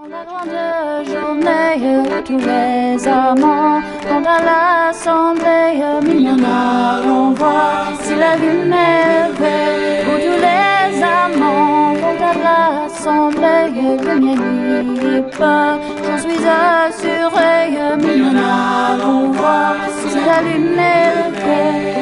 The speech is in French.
La grande journée où tous les amants vont à l'assemblée, mignonne allons voir si la lune est levée. Où tous les amants vont à l'assemblée, le mien n'y est pas, j'en suis assurée. Mignonne allons voir si la lune est levée.